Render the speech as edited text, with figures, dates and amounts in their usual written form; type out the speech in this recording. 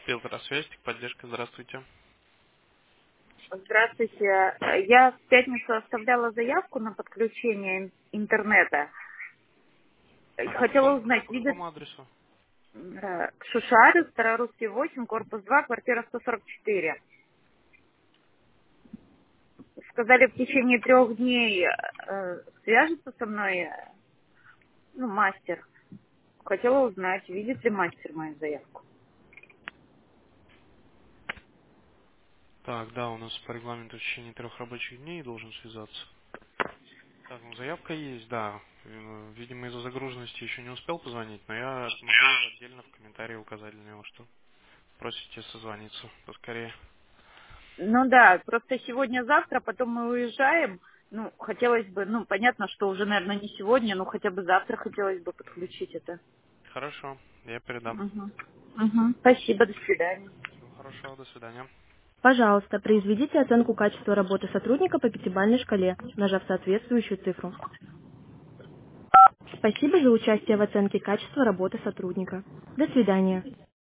Фильтр связь, поддержка, здравствуйте. Здравствуйте. Я в пятницу оставляла заявку на подключение интернета. А Хотела узнать, по видят какому адресу? Шушары, Старорусский 8, корпус 2, квартира 144. Сказали, в течение 3 дней свяжется со мной мастер. Хотела узнать, видит ли мастер мою заявку. Так, да, у нас по регламенту в течение 3 рабочих дней должен связаться. Так, ну заявка есть, да. Видимо, из-за загруженности еще не успел позвонить, но я могу отдельно в комментарии указать для него, что просите созвониться поскорее. Ну да, просто сегодня-завтра, потом мы уезжаем. Хотелось бы, понятно, что уже, наверное, не сегодня, но хотя бы завтра хотелось бы подключить это. Хорошо, я передам. Мгм. Мгм. Спасибо, до свидания. Всего хорошего, до свидания. Пожалуйста, произведите оценку качества работы сотрудника по пятибалльной шкале, нажав соответствующую цифру. Спасибо за участие в оценке качества работы сотрудника. До свидания.